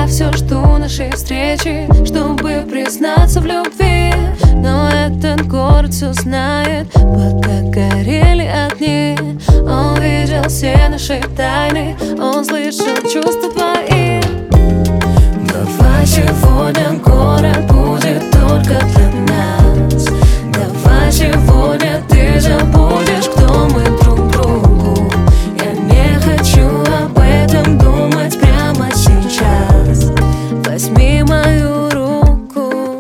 Я все жду нашей встречи, чтобы признаться в любви. Но этот город все знает, пока горели огни. Он видел все наши тайны, он слышал чувства твои. Давай сегодня город будет только для нас. Давай сегодня ты забудешь, кто мы друг другу. Я не хочу об этом думать прямо сейчас. Возьми мою руку.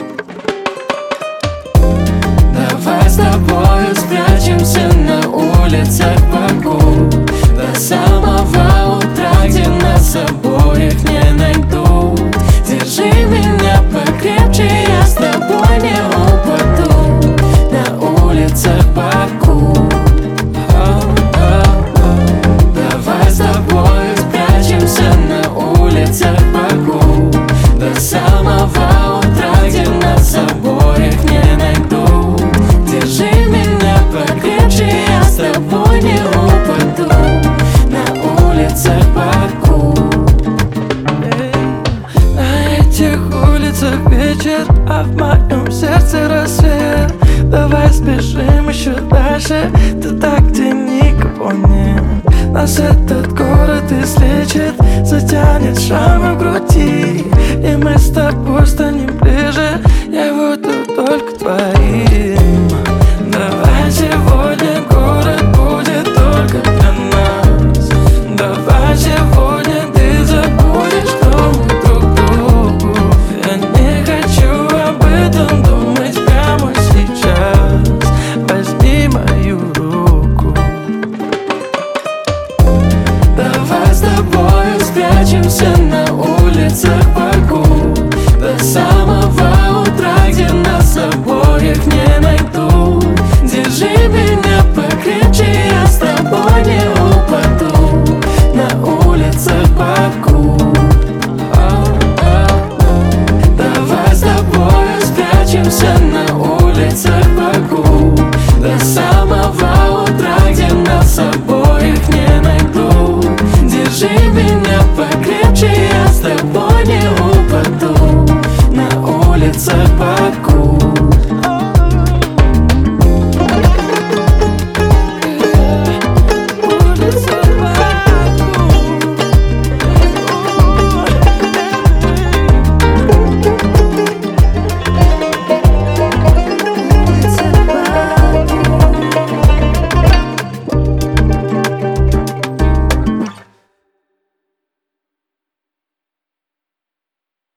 Давай с тобою спрячемся на улицах Баку до самого утра, где нас обоих не найдут. Держи меня покрепче, я с тобой не упаду на улицах Баку. Давай с тобой спрячемся на улицах Баку до самого утра, где нас обоих не найдут. Держи меня покрепче, я с тобой не упаду на улицах Баку. На этих улицах вечер, а в моем сердце рассвет. Давай сбежим еще дальше, туда, где никого нет. Нас этот город излечит, затянет шрамы в груди, и мы с тобой станем ближе, я буду только твоим. Давай сегодня город будет только для нас. Давай сегодня ты забудешь, что мы друг другу. Я не хочу об этом думать прямо сейчас. Возьми мою руку. Давай с тобою спрячемся на улицах Баку до самого утра, где нас обоих не найдут. Держи меня покрепче, я с тобой не упаду на улицах Баку. Давай с тобою спрячемся на улицах Баку до самого утра, где нас обоих не найдут. Держи меня покрепче, я с тобой